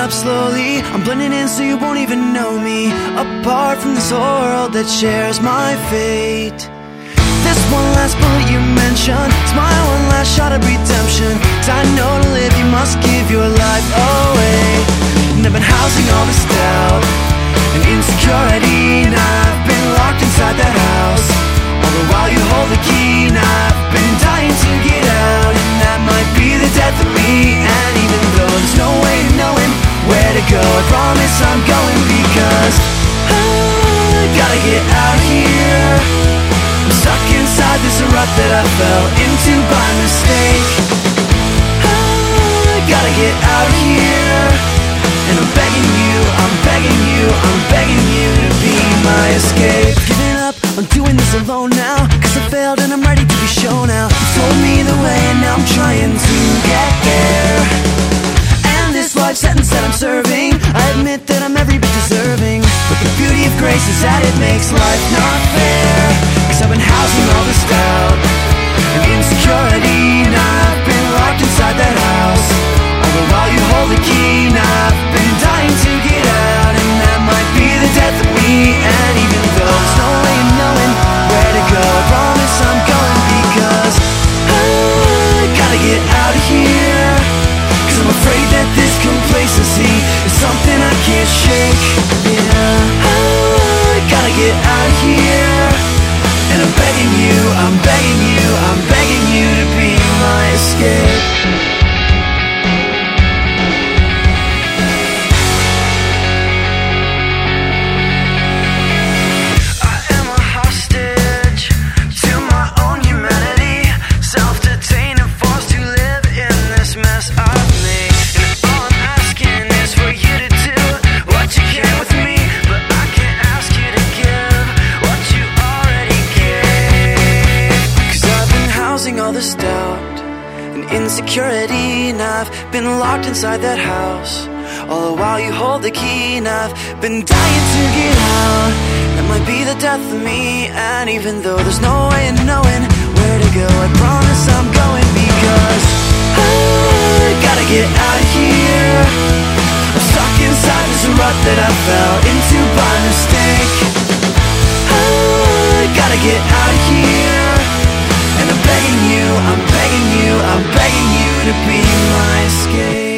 up slowly. I'm blending in so you won't even know me. Apart from this world that shares my fate. This one last bullet you mentioned, it's my one last shot of redemption. 'Cause I know to live you must give your life away. And I've been housing all this doubt and insecurity, and I've been locked inside that house. All the while you hold the key, and I've been dying to get out. And that might be the death of me. And even though there's no way of knowing where to go, I promise I'm going, because I gotta get out of here. I'm stuck inside this rut that I fell into by mistake. I gotta get out of here. And I'm begging you, I'm begging you, I'm begging you to be my escape. Giving up on doing this alone now, 'cause I failed and I'm ready to be shown out. You told me the way and now I'm trying to get there. And this life sentence that I'm serving, I admit that I'm every bit deserving. But the beauty of grace is that it makes life not fair. 'Cause I've been housing all this doubt and insecurity, and I've been locked inside that house. All the while you hold the key, and I've been dying to get out. And that might be the death of me. And even though there's no way of knowing where to go, I promise I'm going, because I gotta get out of here. 'Cause I'm afraid that this complacency is something I can't shake. Yeah, I gotta get out of here. And I'm begging you, I'm begging you, I'm begging you to be my escape. All this doubt and insecurity, and I've been locked inside that house. All the while you hold the key, and I've been dying to get out. That might be the death of me. And even though there's no way of knowing where to go, I promise I'm going, because I gotta get out of here. I'm stuck inside this rut that I fell into by mistake. I gotta get out of here. And I'm begging you, I'm begging you, I'm begging you to be my escape.